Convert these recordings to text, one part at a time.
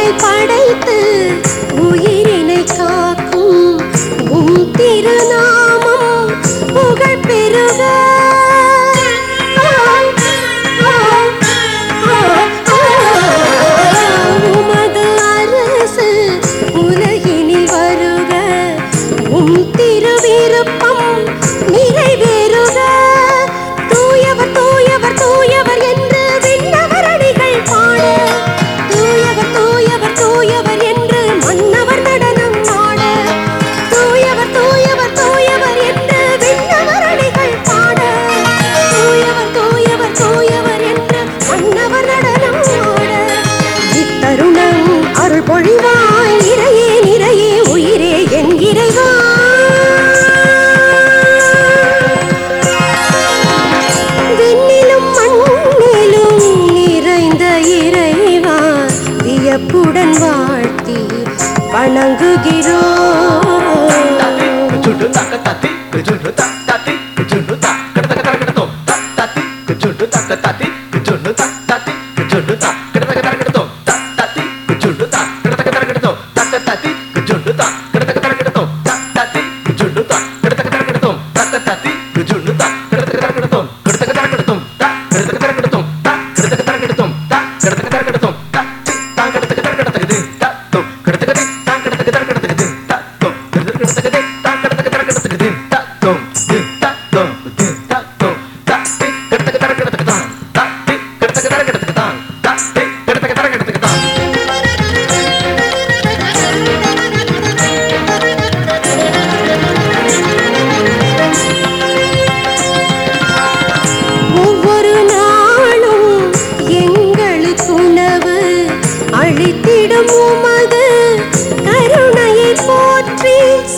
படைத்து உயிரினை காக்கும் உம் திருநாமம் புகழ் பெருக. உமது அரசு உலகினில் வருக, உம் திருவிருப்பம் நிறைவேறுக. தூயவர் தூயவர் தூயவர் என்று விண்ணவர் அடிகள் பாட, தூயவர் தூயவர் தூயவர் என்று மன்னவர் நடனம் ஆட, தூயவர் தூயவர் தூயவர் என்று விண்ணவர் அடிகள் பாட, தூயவர் தூயவர் தூயவர் என்று மன்னவர் நடனம் ஆட. இத்தருணம் அருள் பொழிவாய் இறையே நிறையே உயிரே என் இறைவா. விண்ணிலும் மண்ணிலும் நிறைந்த இறைவா, வியப்புடன் வாழ்த்தி வணங்குகிறோம். ஒவ்வொரு நாளும் எங்களுக்கு உணவு அளித்திடும் உமது கருணையை போற்றி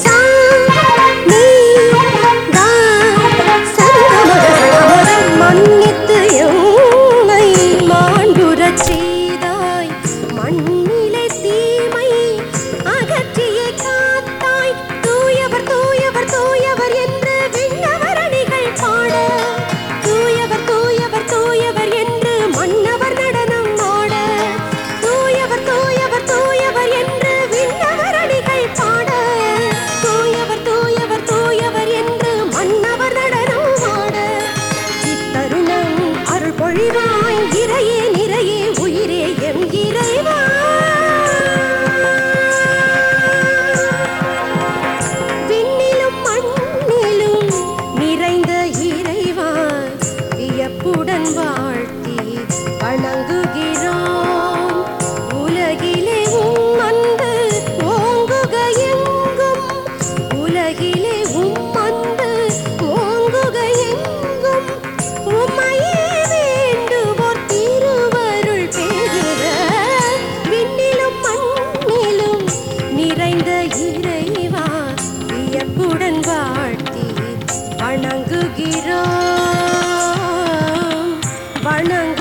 மன்னித்து எம்மை மாண்புறச் செய்தாய். மண்ணிலே தீமை அகற்றியே காத்தாய். தூயவர் தூயவர் தூயவர் என்று விண்ணவர் அடிகள் பாட, தூயவர் தூயவர் தூயவர் என்று மன்னவர் நடனம் ஆட, தூயவர் தூயவர் தூயவர் என்று விண்ணவர் அடிகள் பாட, தூயவர் தூயவர் தூயவர் என்று மன்னவர் நடனம் ஆட. இத்தருணம் அருள் பொழிவாய் இறையே நிறையே உயிரே எம் இறைவா. விண்ணிலும் மண்ணிலும் நிறைந்த இறைவா, வியப்புடன் வாழ்த்தி வணங்குகிறோம். உலகிலே உம் அன்பு ஓங்குக எங்கும், உலகிலே உம் அன்பு ஓங்குக எங்கும். உம்மையே வேண்டுவோர் திருவருள் பெறுக. விண்ணிலும் மண்ணிலும் நிறைந்த இறைவா, வியப்புடன் வாழ்த்தி வணங்குகிறோம். வணங்கு